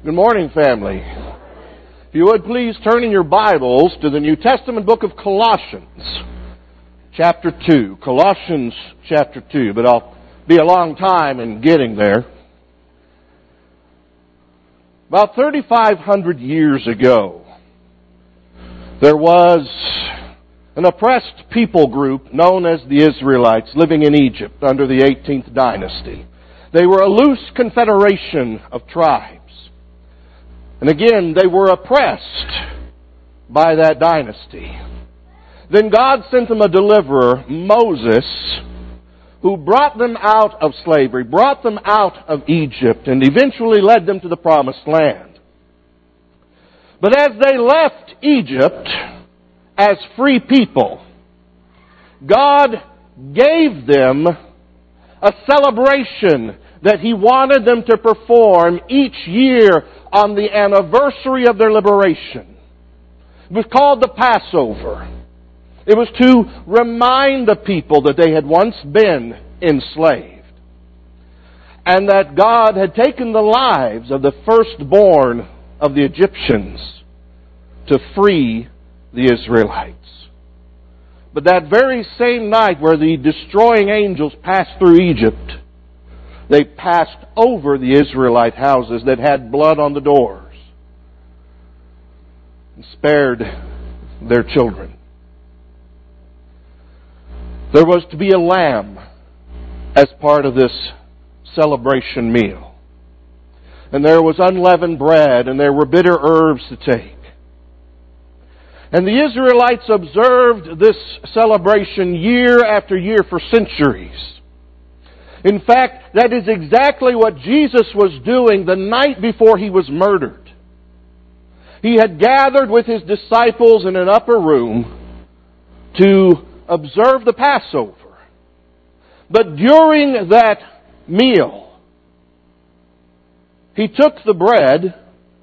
Good morning, family. If you would please turn in your Bibles to the New Testament book of Colossians, chapter 2. Colossians chapter 2, but I'll be a long time in getting there. About 3,500 years ago, there was an oppressed people group known as the Israelites living in Egypt under the 18th dynasty. They were a loose confederation of tribes. And again, they were oppressed by that dynasty. Then God sent them a deliverer, Moses, who brought them out of slavery, brought them out of Egypt, and eventually led them to the Promised Land. But as they left Egypt as free people, God gave them a celebration that He wanted them to perform each year on the anniversary of their liberation. It was called the Passover. It was to remind the people that they had once been enslaved, and that God had taken the lives of the firstborn of the Egyptians to free the Israelites. But that very same night where the destroying angels passed through Egypt, they passed over the Israelite houses that had blood on the doors and spared their children. There was to be a lamb as part of this celebration meal. And there was unleavened bread, and there were bitter herbs to take. And the Israelites observed this celebration year after year for centuries. In fact, that is exactly what Jesus was doing the night before He was murdered. He had gathered with His disciples in an upper room to observe the Passover. But during that meal, He took the bread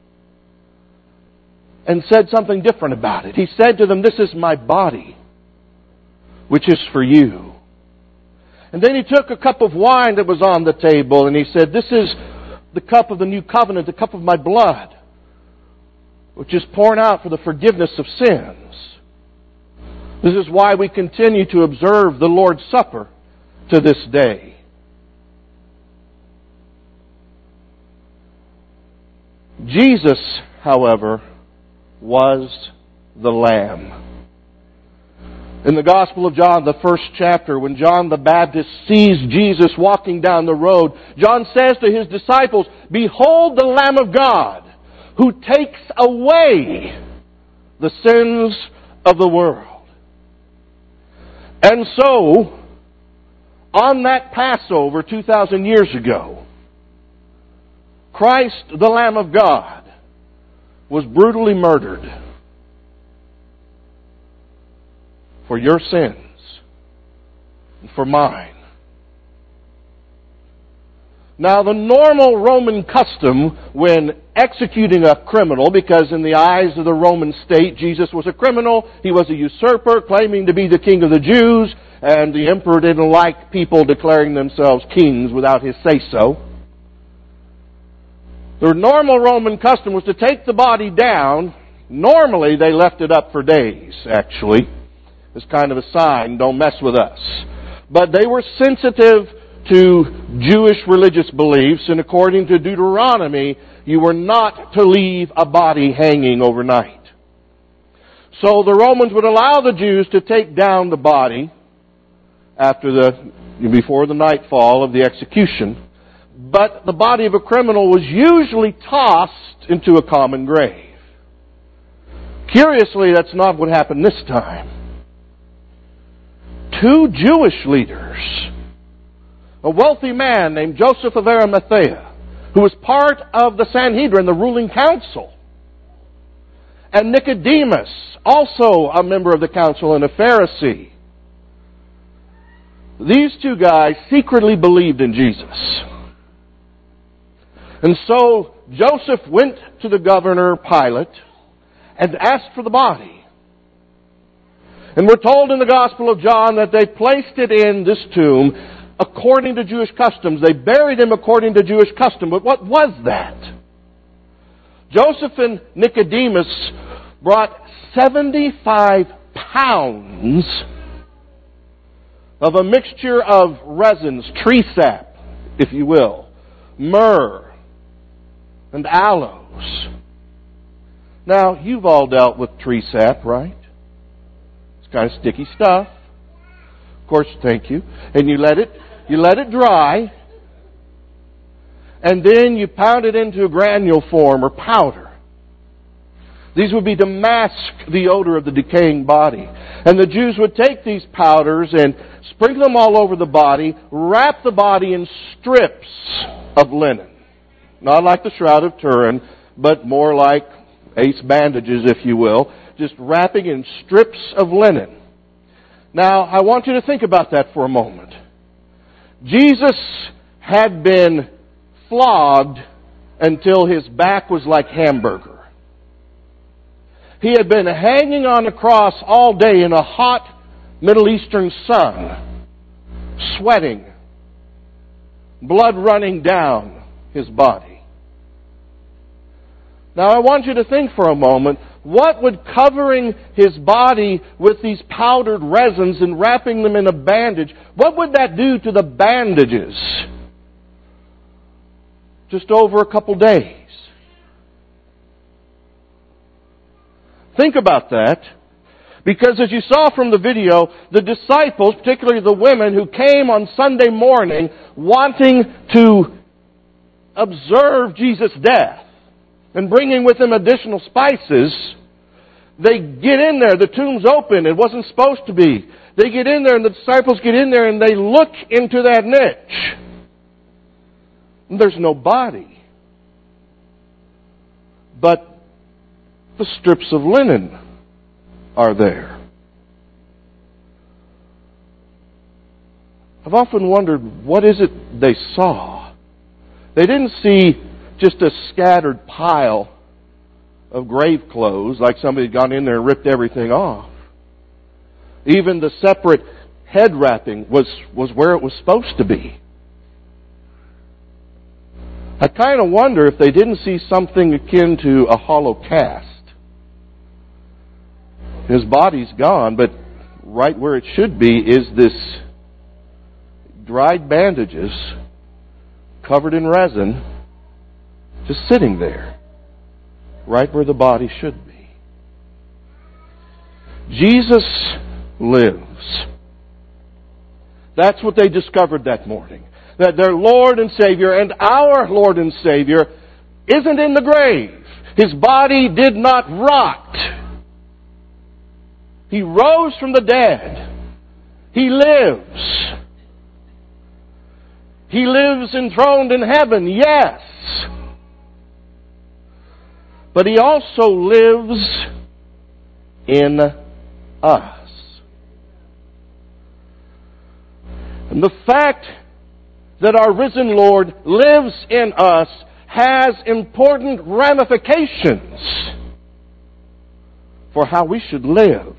and said something different about it. He said to them, "This is my body, which is for you." And then He took a cup of wine that was on the table and He said, "This is the cup of the new covenant, the cup of my blood, which is poured out for the forgiveness of sins." This is why we continue to observe the Lord's Supper to this day. Jesus, however, was the Lamb. In the Gospel of John, the first chapter, when John the Baptist sees Jesus walking down the road, John says to his disciples, "Behold the Lamb of God, who takes away the sins of the world." And so, on that Passover 2,000 years ago, Christ, the Lamb of God, was brutally murdered for your sins and for mine. Now, the normal Roman custom when executing a criminal, because in the eyes of the Roman state, Jesus was a criminal, He was a usurper claiming to be the king of the Jews, and the emperor didn't like people declaring themselves kings without his say-so. The normal Roman custom was to take the body down. Normally, they left it up for days, actually. It's kind of a sign, don't mess with us. But they were sensitive to Jewish religious beliefs, and according to Deuteronomy, you were not to leave a body hanging overnight. So the Romans would allow the Jews to take down the body before the nightfall of the execution, but the body of a criminal was usually tossed into a common grave. Curiously, that's not what happened this time. Two Jewish leaders, a wealthy man named Joseph of Arimathea, who was part of the Sanhedrin, the ruling council, and Nicodemus, also a member of the council and a Pharisee. These two guys secretly believed in Jesus. And so Joseph went to the governor Pilate and asked for the body. And we're told in the Gospel of John that they placed it in this tomb according to Jewish customs. They buried him according to Jewish custom. But what was that? Joseph and Nicodemus brought 75 pounds of a mixture of resins, tree sap, if you will, myrrh, and aloes. Now, you've all dealt with tree sap, right? It's kind of sticky stuff. Of course, thank you. And you let it dry, and then you pound it into a granule form or powder. These would be to mask the odor of the decaying body. And the Jews would take these powders and sprinkle them all over the body, wrap the body in strips of linen. Not like the Shroud of Turin, but more like ace bandages, if you will, just wrapping in strips of linen. Now, I want you to think about that for a moment. Jesus had been flogged until his back was like hamburger. He had been hanging on a cross all day in a hot Middle Eastern sun, sweating, blood running down his body. Now I want you to think for a moment, what would covering his body with these powdered resins and wrapping them in a bandage, what would that do to the bandages? Just over a couple days. Think about that. Because as you saw from the video, the disciples, particularly the women who came on Sunday morning wanting to observe Jesus' death and bringing with them additional spices, they get in there, the tomb's open, it wasn't supposed to be. They get in there and the disciples get in there and they look into that niche. And there's no body. But the strips of linen are there. I've often wondered, what is it they saw? They didn't see just a scattered pile of grave clothes, like somebody had gone in there and ripped everything off. Even the separate head wrapping was where it was supposed to be. I kind of wonder if they didn't see something akin to a hollow cast. His body's gone, but right where it should be is this dried bandages covered in resin just sitting there, right where the body should be. Jesus lives. That's what they discovered that morning. That their Lord and Savior and our Lord and Savior isn't in the grave. His body did not rot. He rose from the dead. He lives. He lives enthroned in heaven, yes. But He also lives in us. And the fact that our risen Lord lives in us has important ramifications for how we should live.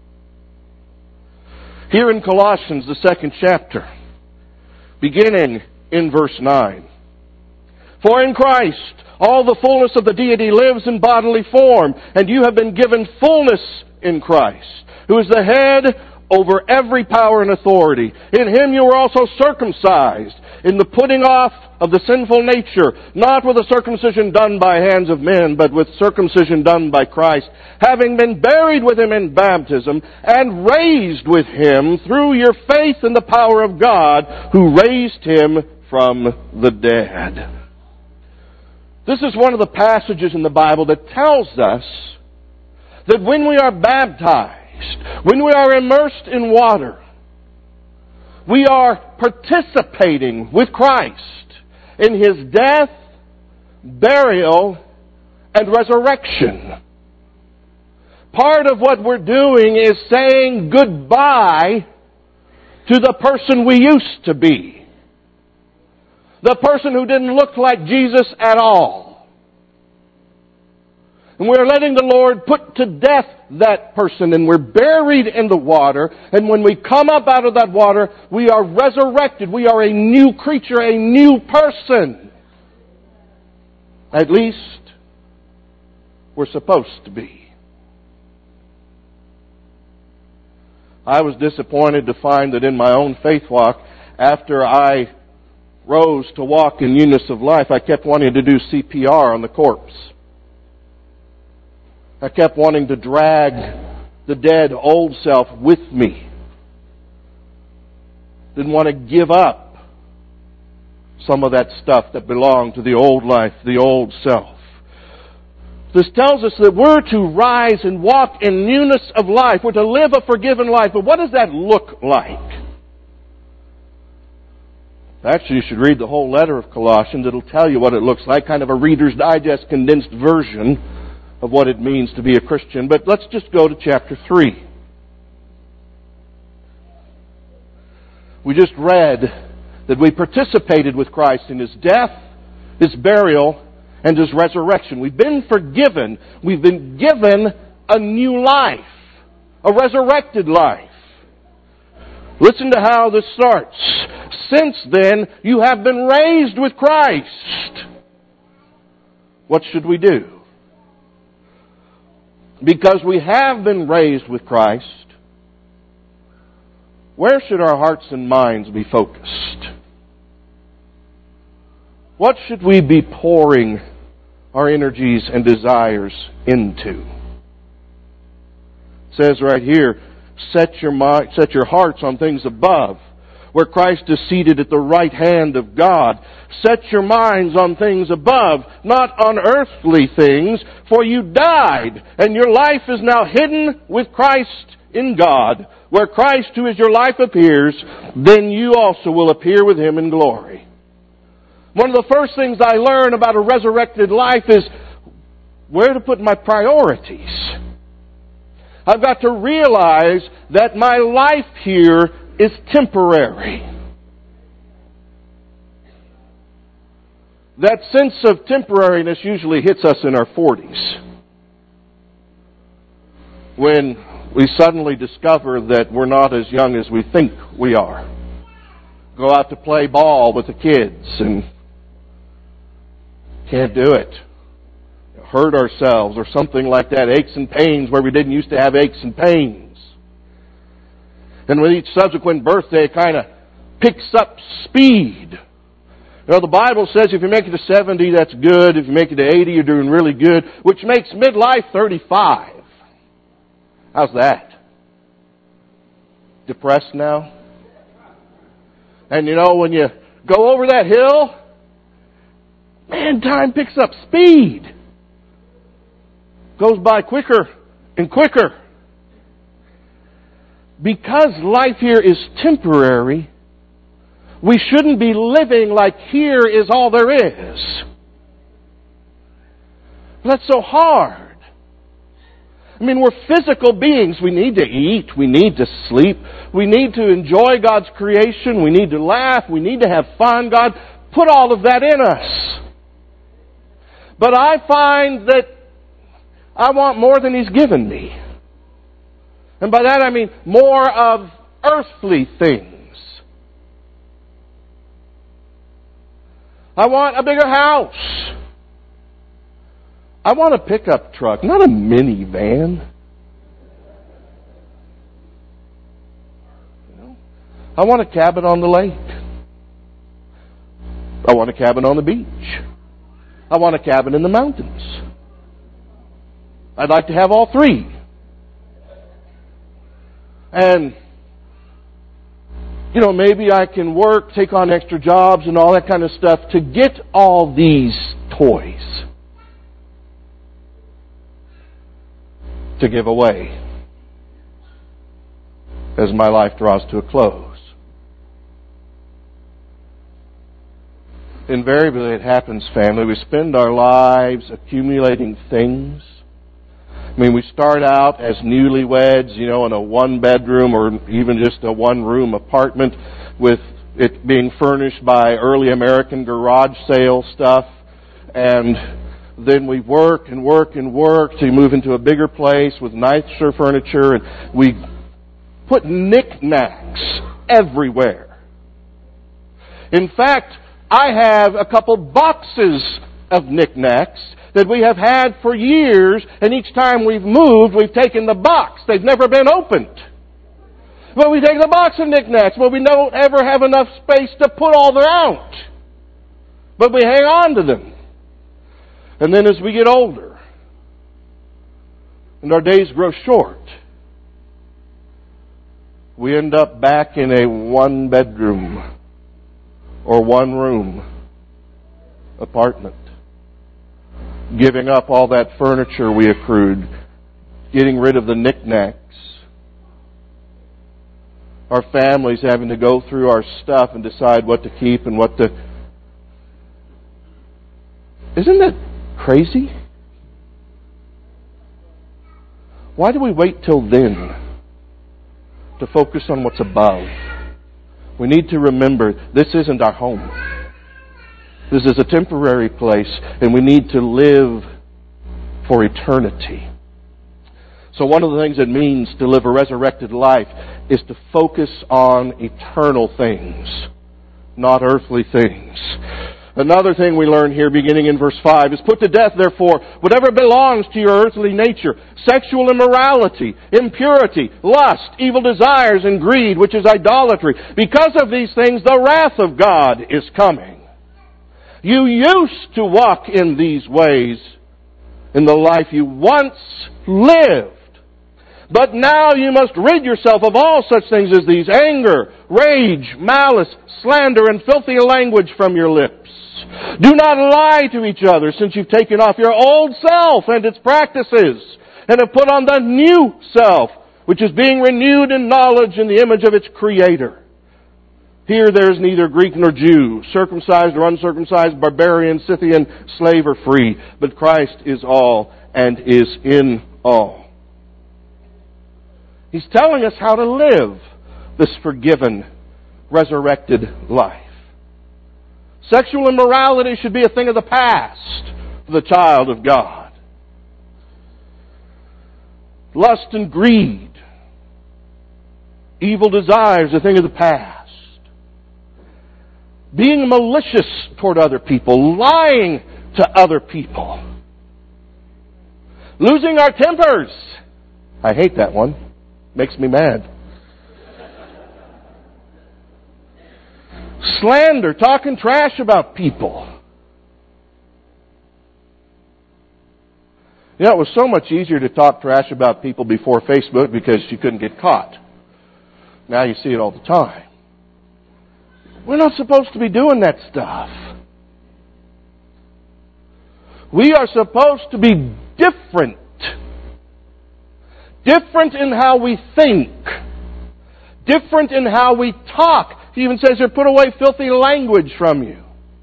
Here in Colossians, the 2nd chapter, beginning in verse 9. For in Christ all the fullness of the deity lives in bodily form, and you have been given fullness in Christ, who is the head over every power and authority. In Him you were also circumcised, in the putting off of the sinful nature, not with a circumcision done by hands of men, but with circumcision done by Christ, having been buried with Him in baptism, and raised with Him through your faith in the power of God, who raised Him from the dead. This is one of the passages in the Bible that tells us that when we are baptized, when we are immersed in water, we are participating with Christ in His death, burial, and resurrection. Part of what we're doing is saying goodbye to the person we used to be. The person who didn't look like Jesus at all. And we're letting the Lord put to death that person, and we're buried in the water, and when we come up out of that water, we are resurrected. We are a new creature, a new person. At least, we're supposed to be. I was disappointed to find that in my own faith walk, after I rose to walk in newness of life, I kept wanting to do CPR on the corpse. I kept wanting to drag the dead old self with me. Didn't want to give up some of that stuff that belonged to the old life, the old self. This tells us that we're to rise and walk in newness of life. We're to live a forgiven life. But what does that look like? Actually, you should read the whole letter of Colossians. It'll tell you what it looks like, kind of a Reader's Digest condensed version of what it means to be a Christian. But let's just go to chapter 3. We just read that we participated with Christ in His death, His burial, and His resurrection. We've been forgiven. We've been given a new life, a resurrected life. Listen to how this starts. Since then, you have been raised with Christ. What should we do? Because we have been raised with Christ, where should our hearts and minds be focused? What should we be pouring our energies and desires into? It says right here, set your hearts on things above, where Christ is seated at the right hand of God. Set your minds on things above, not on earthly things, for you died, and your life is now hidden with Christ in God. Where Christ, who is your life, appears, then you also will appear with Him in glory. One of the first things I learn about a resurrected life is where to put my priorities. I've got to realize that my life here is temporary. That sense of temporariness usually hits us in our 40s, when we suddenly discover that we're not as young as we think we are. Go out to play ball with the kids and can't do it. Hurt ourselves or something like that. Aches and pains where we didn't used to have aches and pains. And with each subsequent birthday, it kind of picks up speed. You know, the Bible says if you make it to 70, that's good. If you make it to 80, you're doing really good, which makes midlife 35. How's that? Depressed now? And you know, when you go over that hill, man, time picks up speed. Goes by quicker and quicker. Because life here is temporary, we shouldn't be living like here is all there is. That's so hard. I mean, we're physical beings. We need to eat. We need to sleep. We need to enjoy God's creation. We need to laugh. We need to have fun. God put all of that in us. But I find that I want more than He's given me. And by that I mean more of earthly things. I want a bigger house. I want a pickup truck, not a minivan. I want a cabin on the lake. I want a cabin on the beach. I want a cabin in the mountains. I'd like to have all three. And, you know, maybe I can work, take on extra jobs and all that kind of stuff to get all these toys to give away as my life draws to a close. Invariably it happens, family. We spend our lives accumulating things. I mean, we start out as newlyweds, you know, in a one-bedroom or even just a one-room apartment with it being furnished by early American garage sale stuff. And then we work and work and work to move into a bigger place with nicer furniture. And we put knickknacks everywhere. In fact, I have a couple boxes of knickknacks that we have had for years, and each time we've moved, we've taken the box. They've never been opened. But we take the box of knickknacks, but we don't ever have enough space to put all them out. But we hang on to them. And then as we get older, and our days grow short, we end up back in a one-bedroom or one-room apartment, giving up all that furniture we accrued, getting rid of the knickknacks. Our families having to go through our stuff and decide what to keep and what to... Isn't that crazy? Why do we wait till then to focus on what's above? We need to remember this isn't our home. This is a temporary place, and we need to live for eternity. So one of the things it means to live a resurrected life is to focus on eternal things, not earthly things. Another thing we learn here beginning in verse 5 is put to death, therefore, whatever belongs to your earthly nature, sexual immorality, impurity, lust, evil desires, and greed, which is idolatry. Because of these things, the wrath of God is coming. You used to walk in these ways in the life you once lived. But now you must rid yourself of all such things as these: anger, rage, malice, slander, and filthy language from your lips. Do not lie to each other, since you've taken off your old self and its practices, and have put on the new self, which is being renewed in knowledge in the image of its Creator. Here there is neither Greek nor Jew, circumcised or uncircumcised, barbarian, Scythian, slave or free, but Christ is all and is in all. He's telling us how to live this forgiven, resurrected life. Sexual immorality should be a thing of the past for the child of God. Lust and greed, evil desires, a thing of the past. Being malicious toward other people, lying to other people. Losing our tempers. I hate that one. Makes me mad. Slander, talking trash about people. You know, it was so much easier to talk trash about people before Facebook because you couldn't get caught. Now you see it all the time. We're not supposed to be doing that stuff. We are supposed to be different. Different in how we think. Different in how we talk. He even says here, put away filthy language from you.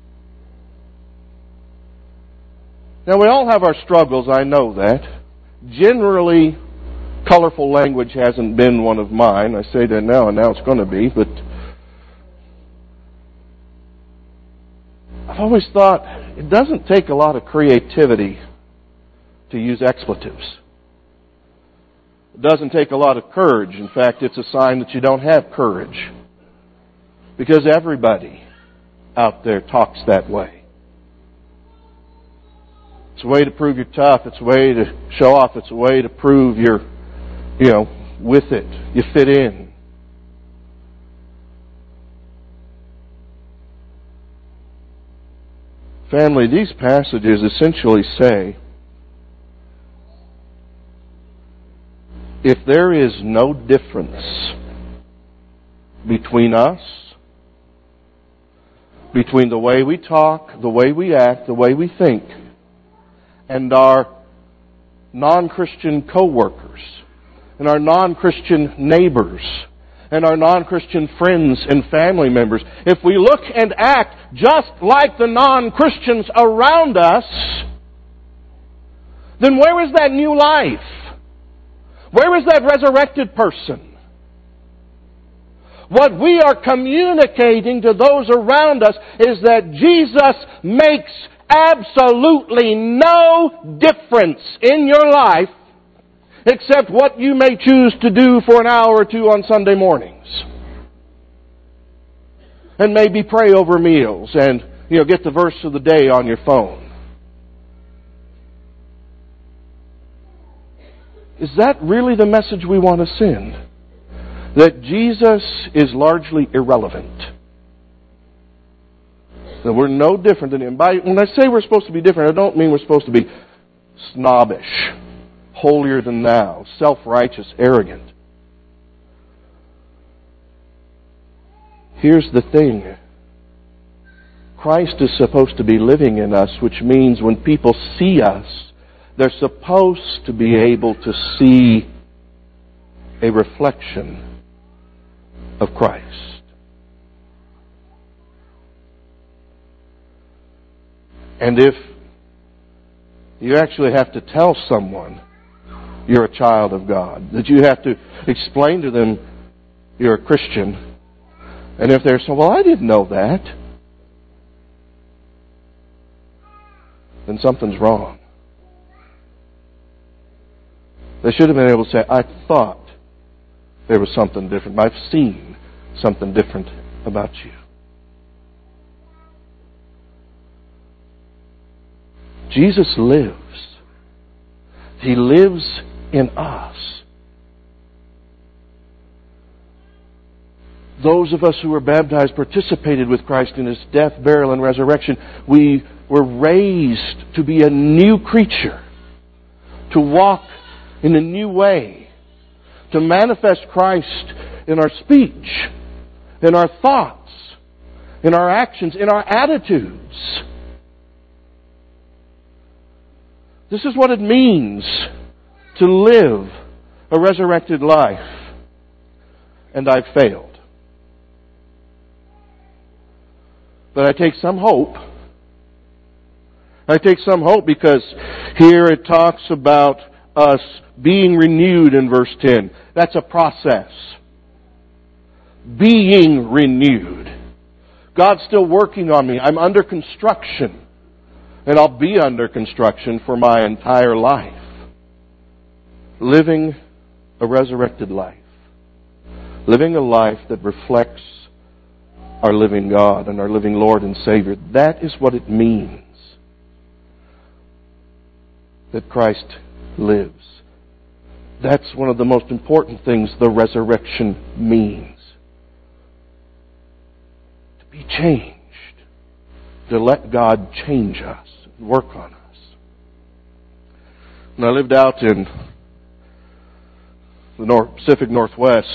Now, we all have our struggles, I know that. Generally, colorful language hasn't been one of mine. I say that now, and now it's going to be, but I've always thought it doesn't take a lot of creativity to use expletives. It doesn't take a lot of courage. In fact, it's a sign that you don't have courage. Because everybody out there talks that way. It's a way to prove you're tough. It's a way to show off. It's a way to prove you're, with it. You fit in. Family, these passages essentially say, if there is no difference between us, between the way we talk, the way we act, the way we think, and our non-Christian co-workers, and our non-Christian neighbors, and our non-Christian friends and family members, if we look and act just like the non-Christians around us, then where is that new life? Where is that resurrected person? What we are communicating to those around us is that Jesus makes absolutely no difference in your life except what you may choose to do for an hour or two on Sunday mornings. And maybe pray over meals and, get the verse of the day on your phone. is that really the message we want to send? That Jesus is largely irrelevant. That we're no different than Him. When I say we're supposed to be different, I don't mean we're supposed to be snobbish, holier than thou, self-righteous, arrogant. Here's the thing. Christ is supposed to be living in us, which means when people see us, they're supposed to be able to see a reflection of Christ. And if you actually have to tell someone you're a child of God, that you have to explain to them you're a Christian, and if they're saying, well, I didn't know that, then something's wrong. They should have been able to say, I thought there was something different. I've seen something different about you. Jesus lives. He lives in us. Those of us who were baptized participated with Christ in His death, burial, and resurrection. We were raised to be a new creature, to walk in a new way, to manifest Christ in our speech, in our thoughts, in our actions, in our attitudes. This is what it means to live a resurrected life. And I've failed. But I take some hope. I take some hope because here it talks about us being renewed in verse 10. That's a process. Being renewed. God's still working on me. I'm under construction. And I'll be under construction for my entire life. Living a resurrected life. Living a life that reflects our living God and our living Lord and Savior. That is what it means that Christ lives. That's one of the most important things the resurrection means. To be changed. To let God change us and work on us. When I lived out in the Pacific Northwest,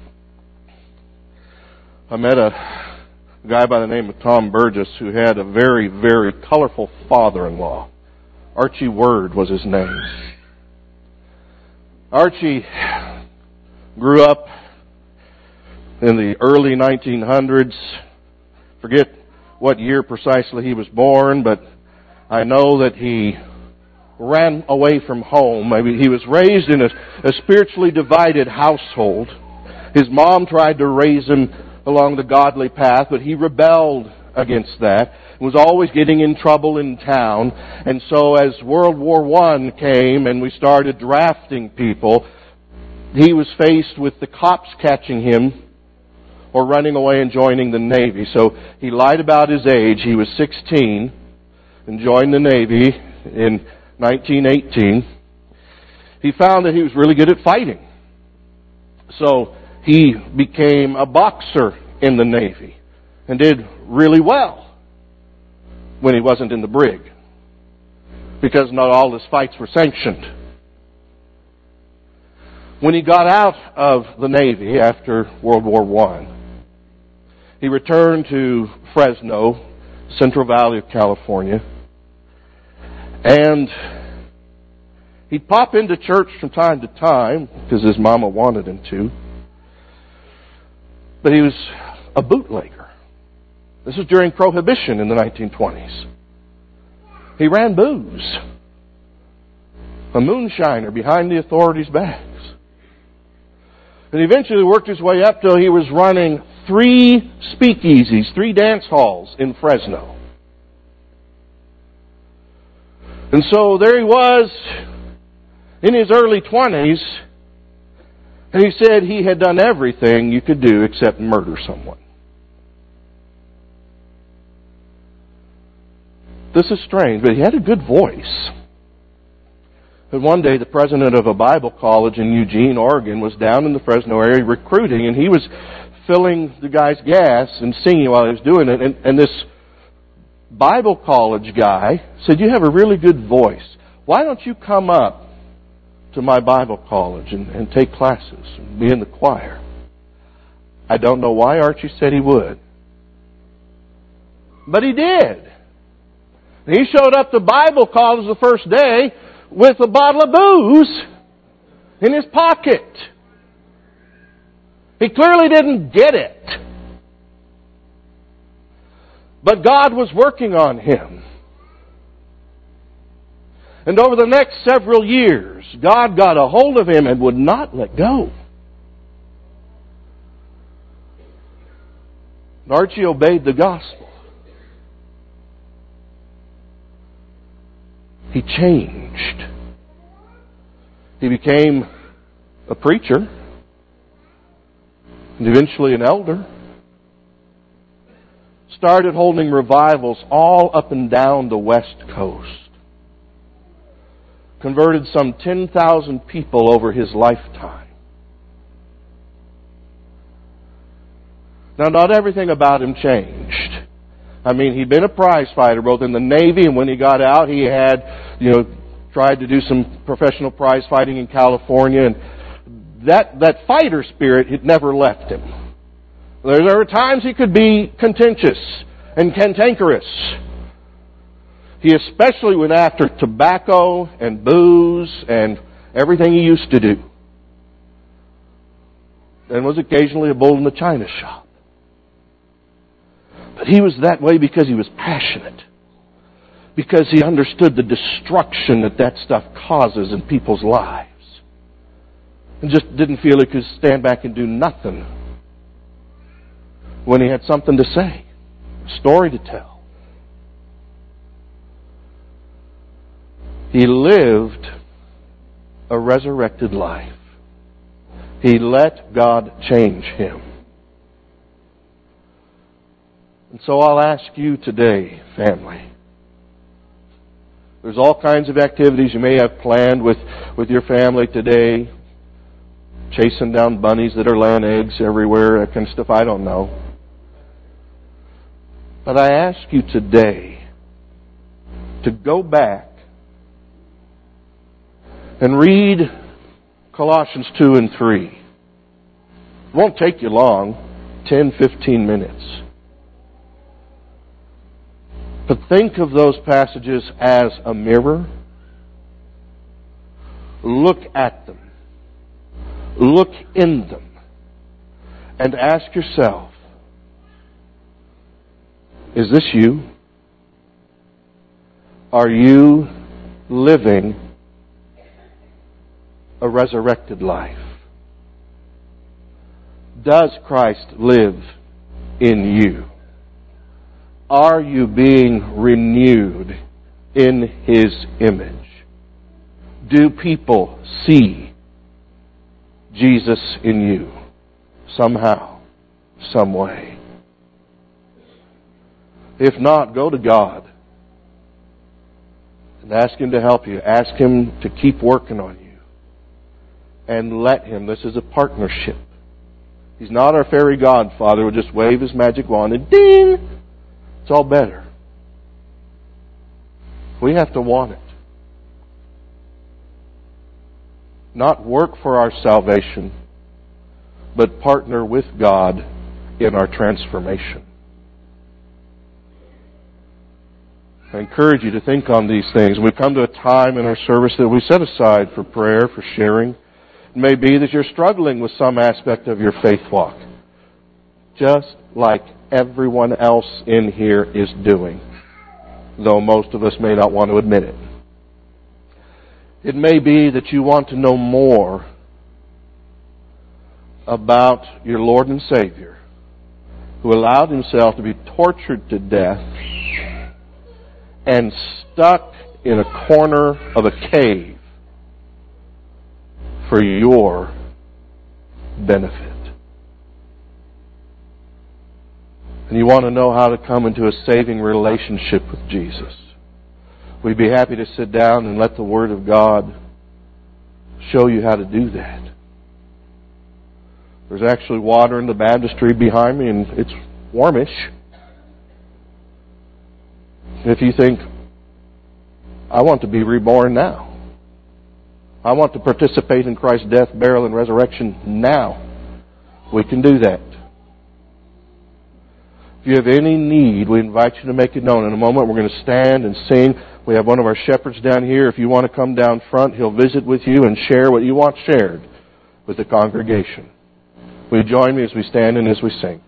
I met a guy by the name of Tom Burgess who had a very, very colorful father-in-law. Archie Word was his name. Archie grew up in the early 1900s. Forget what year precisely he was born, but I know that he ran away from home. Maybe he was raised in a spiritually divided household. His mom tried to raise him along the godly path, but he rebelled against that. Was always getting in trouble in town. And so as World War I came and we started drafting people, he was faced with the cops catching him or running away and joining the Navy. So he lied about his age. He was 16 and joined the Navy in 1918. He found that he was really good at fighting. So he became a boxer in the Navy and did really well when he wasn't in the brig, because not all his fights were sanctioned. When he got out of the Navy after World War I, he returned to Fresno, Central Valley of California, and he'd pop into church from time to time because his mama wanted him to. But he was a bootlegger. This was during Prohibition in the 1920s. He ran booze. A moonshiner behind the authorities' backs. And eventually worked his way up till he was running 3 speakeasies, 3 dance halls in Fresno. And so there he was in his early 20s, and he said he had done everything you could do except murder someone. This is strange, but he had a good voice. But one day the president of a Bible college in Eugene, Oregon was down in the Fresno area recruiting, and he was filling the guy's gas and singing while he was doing it. And this Bible college guy said, "You have a really good voice. Why don't you come up to my Bible college and take classes and be in the choir?" I don't know why Archie said he would, but he did. He showed up to Bible college the first day with a bottle of booze in his pocket. He clearly didn't get it. But God was working on him. And over the next several years, God got a hold of him and would not let go. And Archie obeyed the gospel. He changed. He became a preacher and eventually an elder. Started holding revivals all up and down the West Coast. Converted some 10,000 people over his lifetime. Now, not everything about him changed. I mean, he'd been a prize fighter both in the Navy, and when he got out, he had, tried to do some professional prize fighting in California, and that fighter spirit had never left him. There were times he could be contentious and cantankerous. He especially went after tobacco and booze and everything he used to do. And was occasionally a bull in the china shop. But he was that way because he was passionate. Because he understood the destruction that stuff causes in people's lives. And just didn't feel he could stand back and do nothing when he had something to say, a story to tell. He lived a resurrected life. He let God change him. And so I'll ask you today, family. There's all kinds of activities you may have planned with your family today. Chasing down bunnies that are laying eggs everywhere, that kind of stuff, I don't know. But I ask you today to go back and read Colossians 2 and 3. It won't take you long, 10, 15 minutes. But think of those passages as a mirror. Look at them. Look in them. And ask yourself, is this you? Are you living a resurrected life? Does Christ live in you? Are you being renewed in His image? Do people see Jesus in you somehow, some way? If not, go to God and ask Him to help you. Ask Him to keep working on you. And let Him. This is a partnership. He's not our fairy godfather who will just wave His magic wand and ding! It's all better. We have to want it. Not work for our salvation, but partner with God in our transformation. I encourage you to think on these things. We've come to a time in our service that we set aside for prayer, for sharing. It may be that you're struggling with some aspect of your faith walk, just like everyone else in here is doing, though most of us may not want to admit it. It may be that you want to know more about your Lord and Savior, who allowed Himself to be tortured to death and stuck in a corner of a cave for your benefit. And you want to know how to come into a saving relationship with Jesus. We'd be happy to sit down and let the Word of God show you how to do that. There's actually water in the baptistry behind me, and it's warmish. If you think, I want to be reborn now. I want to participate in Christ's death, burial, and resurrection now. We can do that. If you have any need, we invite you to make it known. In a moment, we're going to stand and sing. We have one of our shepherds down here. If you want to come down front, he'll visit with you and share what you want shared with the congregation. Will you join me as we stand and as we sing?